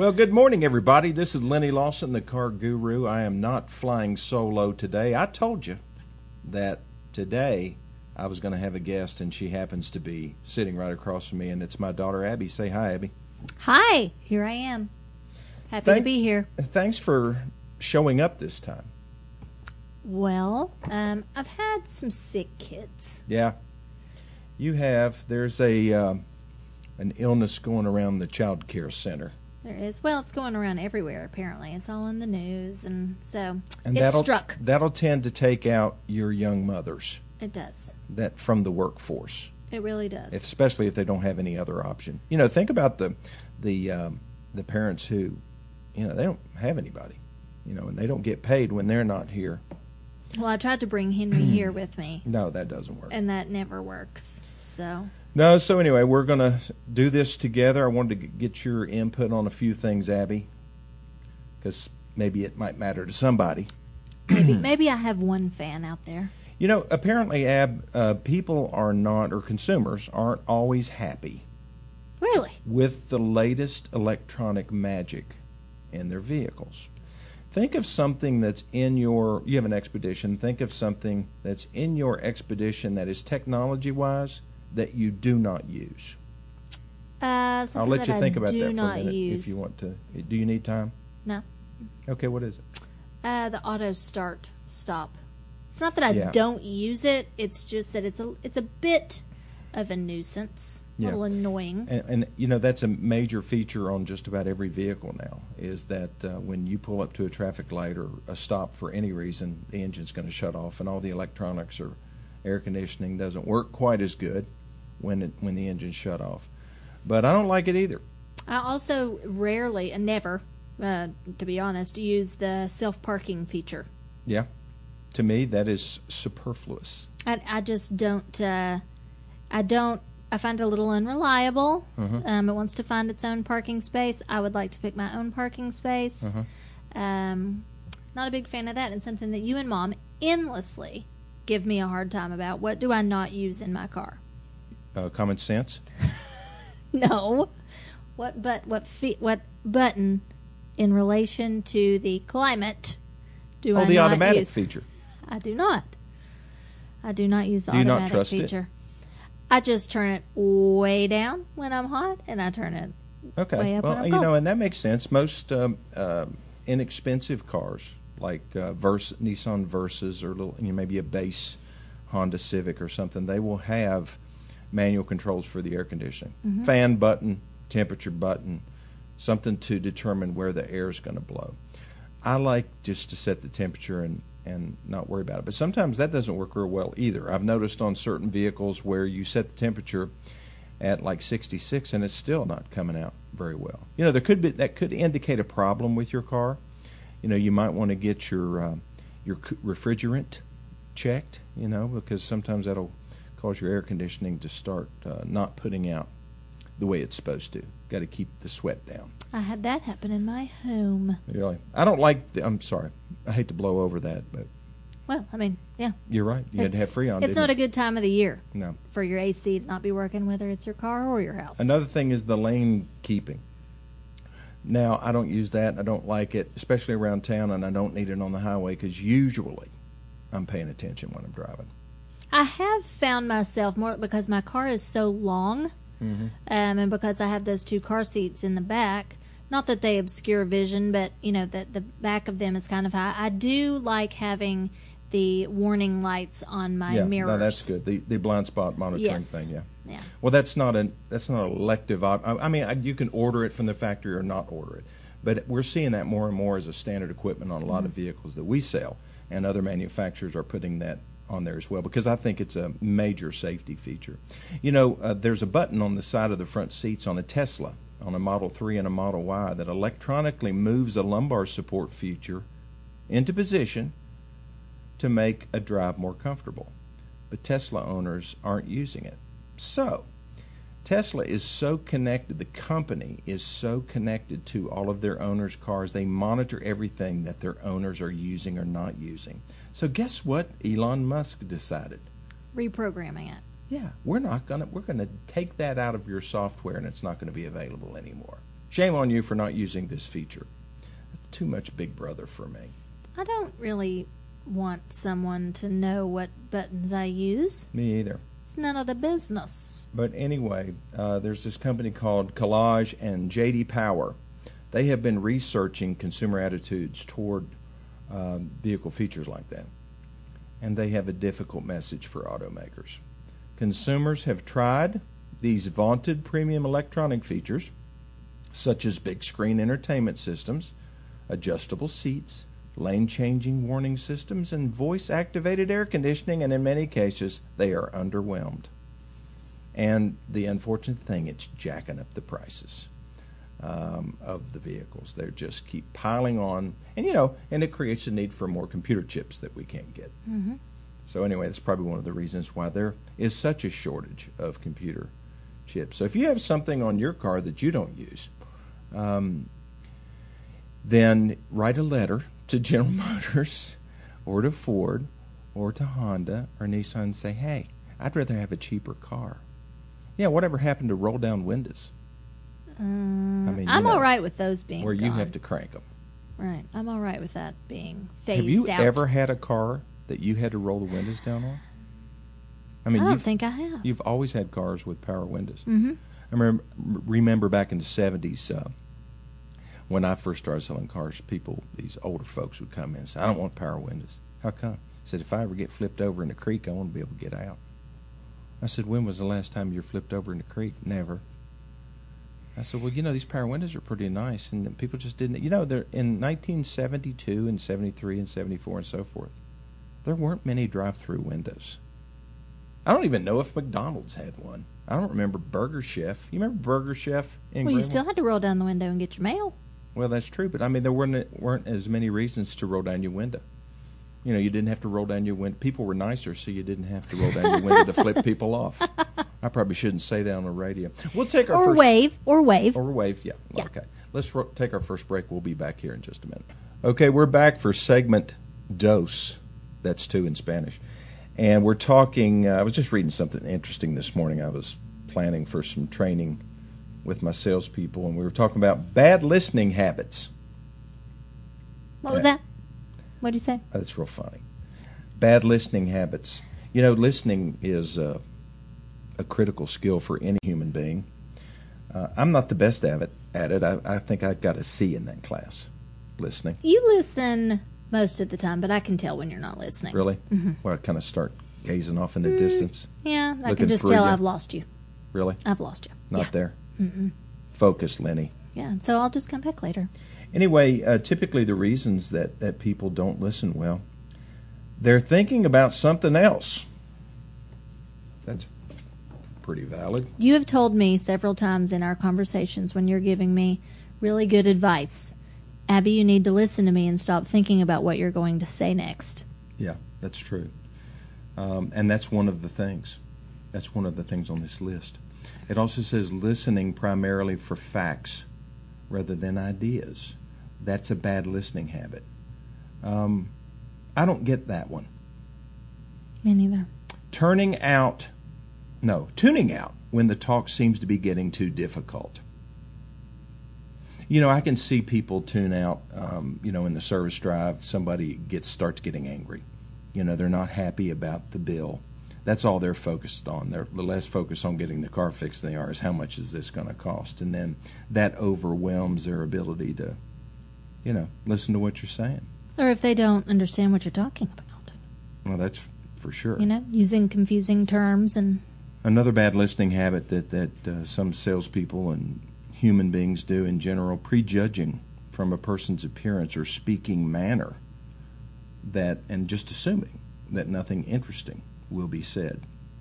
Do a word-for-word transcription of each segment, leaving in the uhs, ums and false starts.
Well, good morning, everybody. This is Lenny Lawson, the car guru. I am not flying solo today. I told you that today I was going to have a guest, and she happens to be sitting right across from me, and it's my daughter, Abby. Say hi, Abby. Hi, here I am. Happy Thank, to be here. Thanks for showing up this time. Well, um, I've had some sick kids. Yeah, you have. There's a um, an illness going around the child care center. There is. Well, it's going around everywhere, apparently. It's all in the news, and so and it's that'll, struck. That'll tend to take out your young mothers. It does. That from the workforce. It really does. Especially if they don't have any other option. You know, think about the the um, the parents who, you know, they don't have anybody, you know, and they don't get paid when they're not here. Well, I tried to bring Henry here with me. No, that doesn't work. And that never works. So. No, so anyway, we're going to do this together. I wanted to get your input on a few things, Abby, because maybe it might matter to somebody. Maybe maybe I have one fan out there. You know, apparently, Ab, uh, people are not, or consumers aren't always happy. Really? With the latest electronic magic in their vehicles. Think of something that's in your, you have an Expedition, think of something that's in your Expedition that is technology-wise that you do not use. Uh, I'll let you that think I about do that for a not minute use. if you want to. Do you need time? No. Okay, what is it? Uh, the auto start stop. It's not that I Yeah. don't use it. It's just that it's a it's a bit of a nuisance, a Yeah. little annoying. And, and, you know, that's a major feature on just about every vehicle now, is that uh, when you pull up to a traffic light or a stop for any reason, the engine's going to shut off, and all the electronics or air conditioning doesn't work quite as good when it, when the engine's shut off. But I don't like it either. I also rarely, and never, uh, to be honest, use the self-parking feature. Yeah. To me, that is superfluous. I, I just don't, uh, I don't, I find it a little unreliable. Uh-huh. Um, it wants to find its own parking space. I would like to pick my own parking space. Uh-huh. Um, not a big fan of that, and something that you and Mom endlessly give me a hard time about. What do I not use in my car? Uh, common sense? No. What but what fe- what button in relation to the climate do oh, I the not automatic use? feature. I do not. I do not use the Do you not automatic trust feature. I just turn it way down when I'm hot, and I turn it Okay. way up when Well, I'm you cold. know, and that makes sense. Most um, uh, inexpensive cars, like uh, Versa, Nissan Versas, or little, you know, maybe a base Honda Civic or something, they will have manual controls for the air conditioning, Mm-hmm. fan button, temperature button, something to determine where the air is going to blow. I like just to set the temperature and, and not worry about it. But sometimes that doesn't work real well either. I've noticed on certain vehicles where you set the temperature at like sixty-six and it's still not coming out very well. You know, there could be that could indicate a problem with your car. You know, you might want to get your uh, your c- refrigerant checked, you know, because sometimes that'll cause your air conditioning to start uh, not putting out the way it's supposed to. Got to keep the sweat down. I had that happen in my home. Really, I don't like. The, I'm sorry. I hate to blow over that, but Well, I mean, yeah. you're right. You had to have Freon. It's didn't not you? a good time of the year No. for your A C to not be working, whether it's your car or your house. Another thing is the lane keeping. Now, I don't use that. I don't like it, especially around town, and I don't need it on the highway because usually I'm paying attention when I'm driving. I have found myself more because my car is so long, Mm-hmm. um, and because I have those two car seats in the back. Not that they obscure vision, but you know that the back of them is kind of high. I do like having the warning lights on my yeah, mirrors. no, that's good. The the blind spot monitoring Yes. thing, yeah. Yeah. Well, that's not an that's not an elective. Op- I I mean, I, you can order it from the factory or not order it, but we're seeing that more and more as a standard equipment on a lot Mm-hmm. of vehicles that we sell, and other manufacturers are putting that on there as well because I think it's a major safety feature. You know, uh, there's a button on the side of the front seats on a Tesla, on a Model three and a Model Y, that electronically moves a lumbar support feature into position to make a drive more comfortable. But Tesla owners aren't using it. So, Tesla is so connected, the company is so connected to all of their owners' cars, they monitor everything that their owners are using or not using. So guess what Elon Musk decided? Reprogramming it. Yeah, we're not gonna we're gonna take that out of your software and it's not gonna be available anymore. Shame on you for not using this feature. That's too much Big Brother for me. I don't really want someone to know what buttons I use. Me either. It's none of the business. But anyway, uh, there's this company called Collage and J D Power. They have been researching consumer attitudes toward uh, vehicle features like that. And they have a difficult message for automakers. Consumers have tried these vaunted premium electronic features, such as big screen entertainment systems, adjustable seats, lane-changing warning systems, and voice-activated air conditioning, and in many cases, they are underwhelmed. And the unfortunate thing, it's jacking up the prices um, of the vehicles. They just keep piling on, and you know, and it creates a need for more computer chips that we can't get. Mm-hmm. So anyway, that's probably one of the reasons why there is such a shortage of computer chips. So if you have something on your car that you don't use, um, then write a letter to General Motors or to Ford or to Honda or Nissan and say, hey, I'd rather have a cheaper car. Yeah, whatever happened to roll down windows? Um, I mean, I'm you know, all right with those being where gone. you have to crank them. Right. I'm all right with that being phased Have you out. ever had a car that you had to roll the windows down on? I mean, I don't you've, think I have. You've always had cars with power windows. Mm-hmm. I remember, remember back in the seventies, uh, when I first started selling cars, people, these older folks would come in and say, I don't want power windows. How come? I said, if I ever get flipped over in the creek, I want to be able to get out. I said, when was the last time you were flipped over in the creek? Never. I said, well, you know, these power windows are pretty nice, and people just didn't, you know, they're in nineteen seventy-two and seventy-three and seventy-four and so forth, there weren't many drive-through windows. I don't even know if McDonald's had one. I don't remember Burger Chef. You remember Burger Chef in Well, you Greenville? still had to roll down the window and get your mail. Well, that's true, but I mean, there weren't weren't as many reasons to roll down your window. You know, you didn't have to roll down your window. People were nicer, so you didn't have to roll down your window to flip people off. I probably shouldn't say that on the radio. We'll take our Or first wave. Or wave. or wave. Yeah. Yeah. Okay. Let's ro- take our first break. We'll be back here in just a minute. Okay, we're back for segment dos. That's two in Spanish, and we're talking. Uh, I was just reading something interesting this morning. I was planning for some training with my salespeople, and we were talking about bad listening habits. What was Yeah. that? What'd you say? That's real funny. Bad listening habits. You know, listening is uh, a critical skill for any human being. Uh, I'm not the best at it. At it, I, I think I got a C in that class. Listening. You listen most of the time, but I can tell when you're not listening. Really? Mm-hmm. Well, I kind of start gazing off in the mm, distance. Yeah, I Looking can just through tell you. I've lost you. Really? I've lost you. Not yeah. there. Mm-mm. Focus, Lenny. Yeah, so I'll just come back later. Anyway, uh, typically the reasons that, that people don't listen well, they're thinking about something else. That's pretty valid. You have told me several times in our conversations when you're giving me really good advice, Abby, you need to listen to me and stop thinking about what you're going to say next. Yeah, that's true. Um, and that's one of the things. That's one of the things on this list. It also says listening primarily for facts rather than ideas. That's a bad listening habit. Um, I don't get that one. Me neither. Turning out, no, tuning out when the talk seems to be getting too difficult. You know, I can see people tune out, um, you know, in the service drive, somebody gets starts getting angry. You know, they're not happy about the bill. That's all they're focused on. They're the less focused on getting the car fixed than they are is how much is this going to cost. And then that overwhelms their ability to, you know, listen to what you're saying. Or if they don't understand what you're talking about. Well, that's for sure. You know, using confusing terms and... Another bad listening habit that, that uh, some salespeople and human beings do in general, prejudging from a person's appearance or speaking manner that, and just assuming that nothing interesting will be said.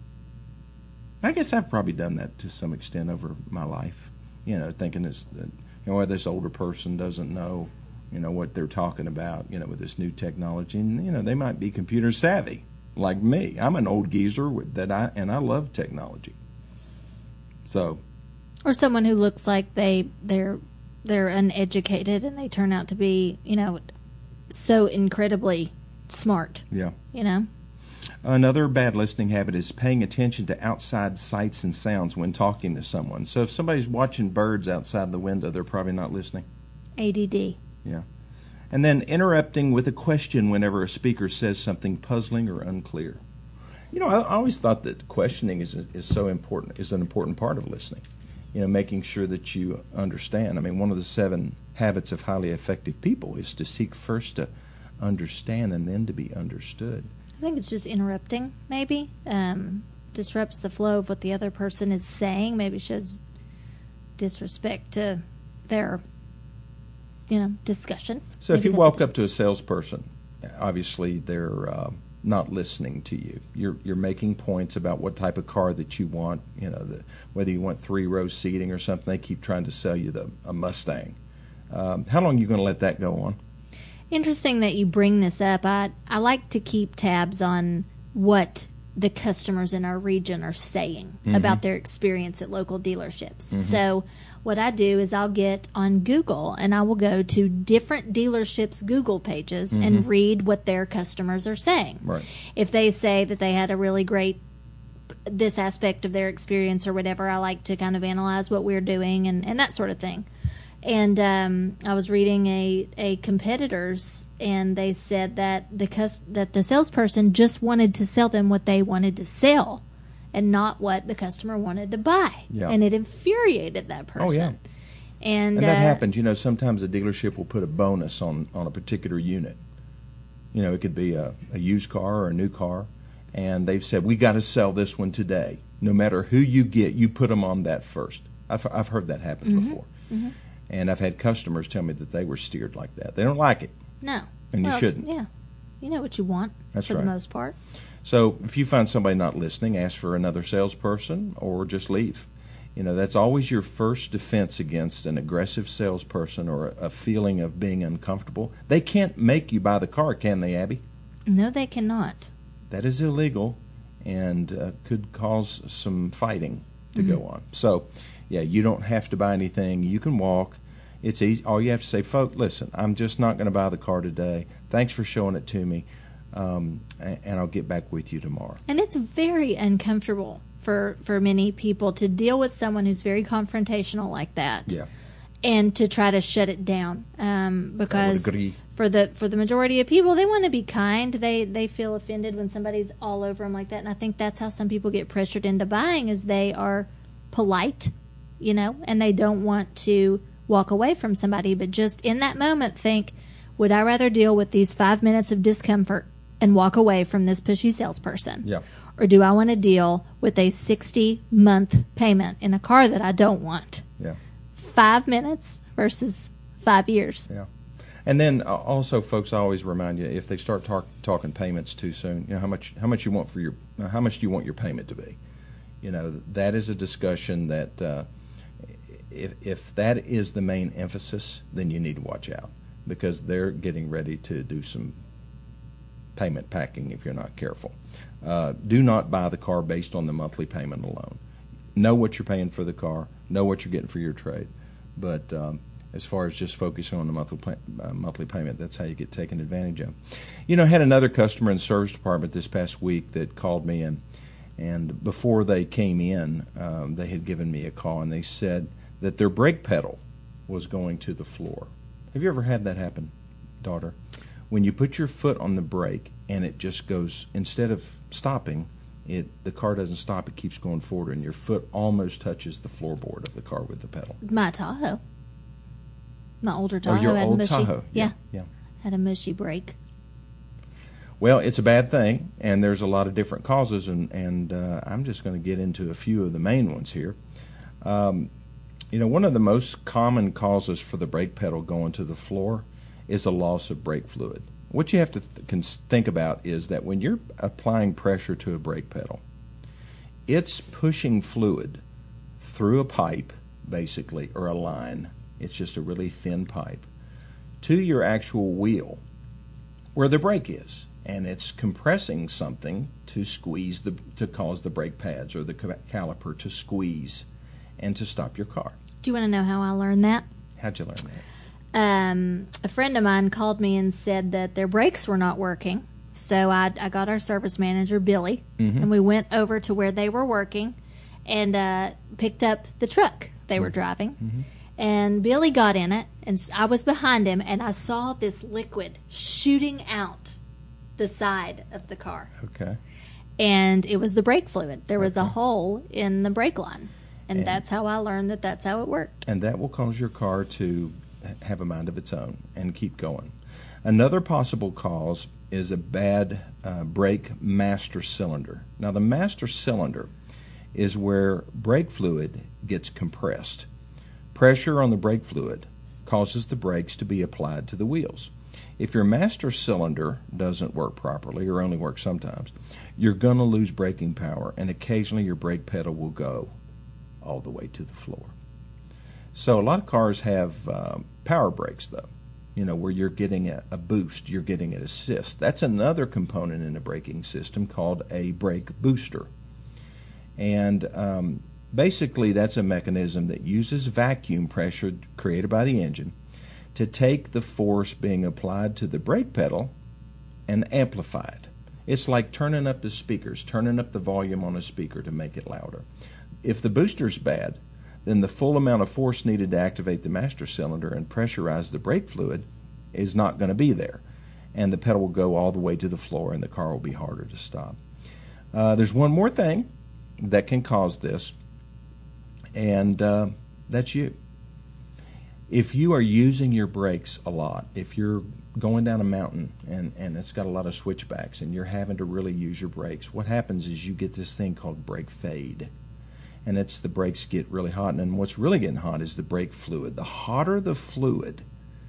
I guess I've probably done that to some extent over my life. You know, thinking this, that, you know, this older person doesn't know, you know, what they're talking about, you know, with this new technology. And, you know, they might be computer savvy like me. I'm an old geezer with that I, and I love technology. So. Or someone who looks like they, they're, they're uneducated and they turn out to be, you know, so incredibly smart. Yeah. You know? Another bad listening habit is paying attention to outside sights and sounds when talking to someone. So if somebody's watching birds outside the window, they're probably not listening. A D D. Yeah. And then interrupting with a question whenever a speaker says something puzzling or unclear. You know, I, I always thought that questioning is is so important, is an important part of listening. You know, making sure that you understand. I mean, one of the seven habits of highly effective people is to seek first to understand and then to be understood. I think it's just interrupting, maybe. Um, disrupts the flow of what the other person is saying. Maybe shows disrespect to their, you know, discussion. So maybe if you that's walk a- up to a salesperson, obviously they're uh, not listening to you. You're you're making points about what type of car that you want. You know, the, whether you want three row seating or something. They keep trying to sell you the a Mustang. Um, how long are you going to let that go on? Interesting that you bring this up. I, I like to keep tabs on what the customers in our region are saying Mm-hmm. about their experience at local dealerships. So what I do is I'll get on Google and I will go to different dealerships' Google pages and read what their customers are saying. Right. If they say that they had a really great this aspect of their experience or whatever, I like to kind of analyze what we're doing and, and that sort of thing. And um, I was reading a, a competitor's, and they said that the cus- that the salesperson just wanted to sell them what they wanted to sell, and not what the customer wanted to buy. Yeah. And it infuriated that person. Oh, yeah. And, And that uh, happens. You know, sometimes a dealership will put a bonus on, on a particular unit. You know, it could be a, a used car or a new car, and they've said, we got to sell this one today. No matter who you get, you put them on that first. I've, I've heard that happen Mm-hmm. before. And I've had customers tell me that they were steered like that. They don't like it. No. And you Well, it's- shouldn't. Yeah. You know what you want That's for right. the most part. So if you find somebody not listening, ask for another salesperson or just leave. You know, that's always your first defense against an aggressive salesperson or a, a feeling of being uncomfortable. They can't make you buy the car, can they, Abby? No, they cannot. That is illegal and uh, could cause some fighting to go on. So, yeah, you don't have to buy anything. You can walk. It's easy. All you have to say, folks, listen, I'm just not going to buy the car today. Thanks for showing it to me, um, and, and I'll get back with you tomorrow. And it's very uncomfortable for, for many people to deal with someone who's very confrontational like that. Yeah. And to try to shut it down, um, because agree. for the for the majority of people, they want to be kind. They they feel offended when somebody's all over them like that, and I think that's how some people get pressured into buying, is they are polite, you know, and they don't want to walk away from somebody, but just in that moment think, would I rather deal with these five minutes of discomfort and walk away from this pushy salesperson? Yeah. Or do I want to deal with a sixty-month payment in a car that I don't want? Yeah. Five minutes versus five years. Yeah. And then uh, also, folks, I always remind you, if they start talk, talking payments too soon, you know, how much how much you want for your uh, how much do you want your payment to be? You know, that is a discussion that uh, if if that is the main emphasis, then you need to watch out, because they're getting ready to do some payment packing if you're not careful. Uh, do not buy the car based on the monthly payment alone. Know what you're paying for the car. Know what you're getting for your trade. But um, as far as just focusing on the monthly pay, uh, monthly payment, that's how you get taken advantage of. You know, I had another customer in the service department this past week that called me, and and before they came in, um, they had given me a call, and they said that their brake pedal was going to the floor. Have you ever had that happen, daughter? When you put your foot on the brake and it just goes, instead of stopping, it the car doesn't stop, it keeps going forward, and your foot almost touches the floorboard of the car with the pedal. My Tahoe. My older Tahoe Oh, your had old mushy. Tahoe. Yeah, yeah. had a mushy brake. Well, it's a bad thing, and there's a lot of different causes, and, and uh, I'm just going to get into a few of the main ones here. Um, you know, one of the most common causes for the brake pedal going to the floor is a loss of brake fluid. What you have to th- can think about is that when you're applying pressure to a brake pedal, it's pushing fluid through a pipe, basically, or a line. It's just a really thin pipe, to your actual wheel, where the brake is. And it's compressing something to squeeze the to cause the brake pads or the caliper to squeeze and to stop your car. Do you want to know how I learned that? How'd you learn that? Um, a friend of mine called me and said that their brakes were not working. So I, I got our service manager, Billy, Mm-hmm. and we went over to where they were working and uh, picked up the truck they were driving. Mm-hmm. And Billy got in it, and I was behind him, and I saw this liquid shooting out the side of the car. Okay. And it was the brake fluid. There was a Okay. hole in the brake line. And, And- that's how I learned that that's how it worked. And that will cause your car to have a mind of its own and keep going. Another possible cause is a bad uh, brake master cylinder. Now, the master cylinder is where brake fluid gets compressed. Pressure on the brake fluid causes the brakes to be applied to the wheels. If your master cylinder doesn't work properly or only works sometimes, you're going to lose braking power, and occasionally your brake pedal will go all the way to the floor. So a lot of cars have uh, power brakes, though, you know, where you're getting a, a boost, you're getting an assist. That's another component in the braking system called a brake booster. And um, basically that's a mechanism that uses vacuum pressure created by the engine to take the force being applied to the brake pedal and amplify it. It's like turning up the speakers, turning up the volume on a speaker to make it louder. If the booster's bad, then the full amount of force needed to activate the master cylinder and pressurize the brake fluid is not going to be there. And the pedal will go all the way to the floor and the car will be harder to stop. Uh, there's one more thing that can cause this, and uh, that's you. If you are using your brakes a lot, if you're going down a mountain and, and it's got a lot of switchbacks and you're having to really use your brakes, what happens is you get this thing called brake fade. And it's the brakes get really hot. And what's really getting hot is the brake fluid. The hotter the fluid,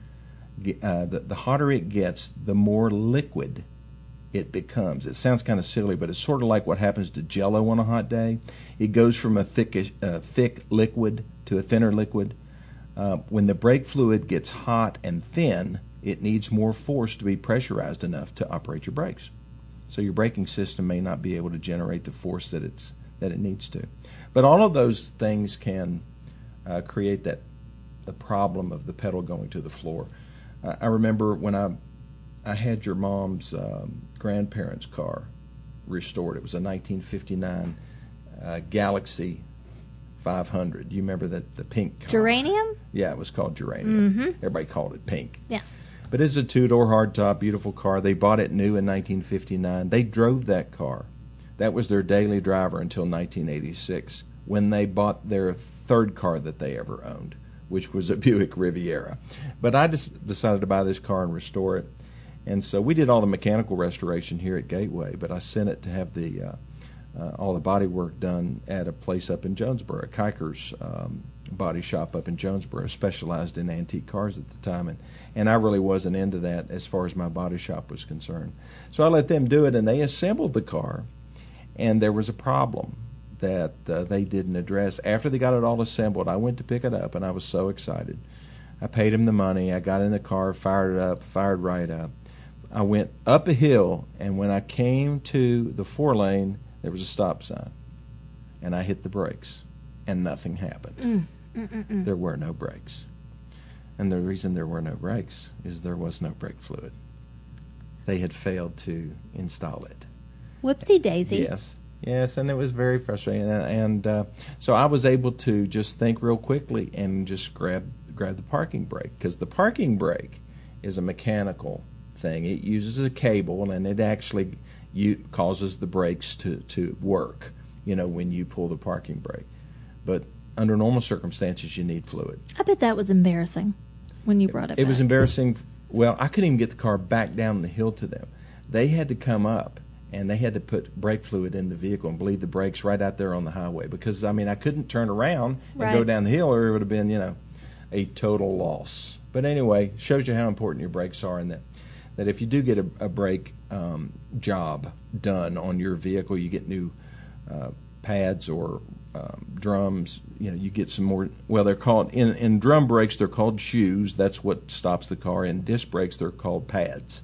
uh, the, the hotter it gets, the more liquid it becomes. It sounds kind of silly, but it's sort of like what happens to Jell-O on a hot day. It goes from a thick, uh, thick liquid to a thinner liquid. Uh, when the brake fluid gets hot and thin, it needs more force to be pressurized enough to operate your brakes. So your braking system may not be able to generate the force that it's that it needs to. But all of those things can uh, create that the problem of the pedal going to the floor. Uh, I remember when I I had your mom's um, grandparents' car restored. It was a nineteen fifty-nine uh, Galaxy five hundred. Do you remember that the pink car? Geranium? Yeah, it was called Geranium. Mm-hmm. Everybody called it pink. Yeah. But it's a two-door hardtop, beautiful car. They bought it new in nineteen fifty-nine. They drove that car. That was their daily driver until nineteen eighty-six, when they bought their third car that they ever owned, which was a Buick Riviera. But I just decided to buy this car and restore it. And so we did all the mechanical restoration here at Gateway, but I sent it to have the uh, uh, all the body work done at a place up in Jonesboro, Kiker's um, body shop up in Jonesboro, specialized in antique cars at the time. And, and I really wasn't into that as far as my body shop was concerned. So I let them do it, and they assembled the car. And there was a problem that uh, they didn't address. After they got it all assembled, I went to pick it up, and I was so excited. I paid him the money. I got in the car, fired it up, fired right up. I went up a hill, and when I came to the four-lane, there was a stop sign. And I hit the brakes, and nothing happened. Mm, mm, mm, mm. There were no brakes. And the reason there were no brakes is there was no brake fluid. They had failed to install it. Whoopsie daisy. Yes, yes, and it was very frustrating. And, and uh, so I was able to just think real quickly and just grab grab the parking brake, because the parking brake is a mechanical thing. It uses a cable, and it actually you, causes the brakes to, to work, you know, when you pull the parking brake. But under normal circumstances, you need fluid. I bet that was embarrassing when you brought it, It back. was embarrassing. Well, I couldn't even get the car back down the hill to them. They had to come up, and they had to put brake fluid in the vehicle and bleed the brakes right out there on the highway, because, I mean, I couldn't turn around and Right. go down the hill, or it would have been, you know, a total loss. But anyway, shows you how important your brakes are, and that, that if you do get a, a brake um, job done on your vehicle, you get new uh, pads or um, drums, you know, you get some more, well, they're called, in, in drum brakes, they're called shoes. That's what stops the car. In disc brakes, they're called pads.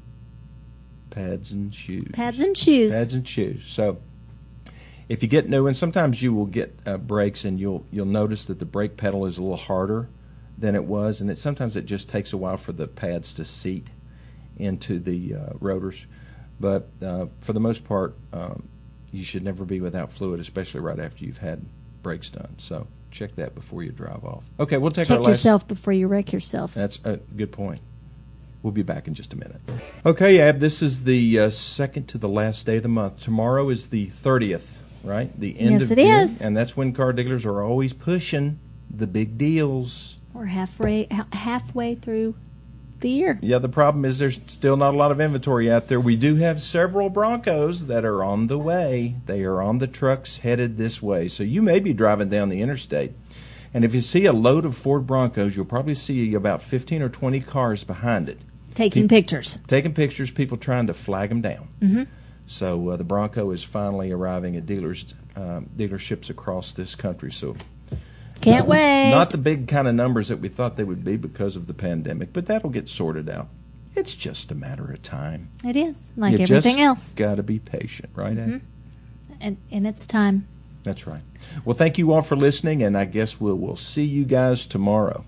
Pads and shoes. Pads and shoes. Pads and shoes. So if you get new, and sometimes you will get uh, brakes, and you'll you'll notice that the brake pedal is a little harder than it was, and it sometimes it just takes a while for the pads to seat into the uh, rotors. But uh, for the most part, um, you should never be without fluid, especially right after you've had brakes done. So check that before you drive off. Okay, we'll take Check our last... yourself before you wreck yourself. That's a good point. We'll be back in just a minute. Okay, Ab, this is the uh, second to the last day of the month. Tomorrow is the thirtieth, right? The end Yes, of it June. is. And that's when car dealers are always pushing the big deals. We're halfway halfway through the year. Yeah, the problem is there's still not a lot of inventory out there. We do have several Broncos that are on the way. They are on the trucks headed this way. So you may be driving down the interstate, and if you see a load of Ford Broncos, you'll probably see about fifteen or twenty cars behind it. Taking Pe- pictures. Taking pictures, people trying to flag them down. Mm-hmm. So uh, the Bronco is finally arriving at dealers, um, dealerships across this country. So Can't wait. Not the big kind of numbers that we thought they would be because of the pandemic, but that'll get sorted out. It's just a matter of time. It is, like you everything just else. Got to be patient, right? Mm-hmm. And in its time. That's right. Well, thank you all for listening, and I guess we'll, we'll see you guys tomorrow.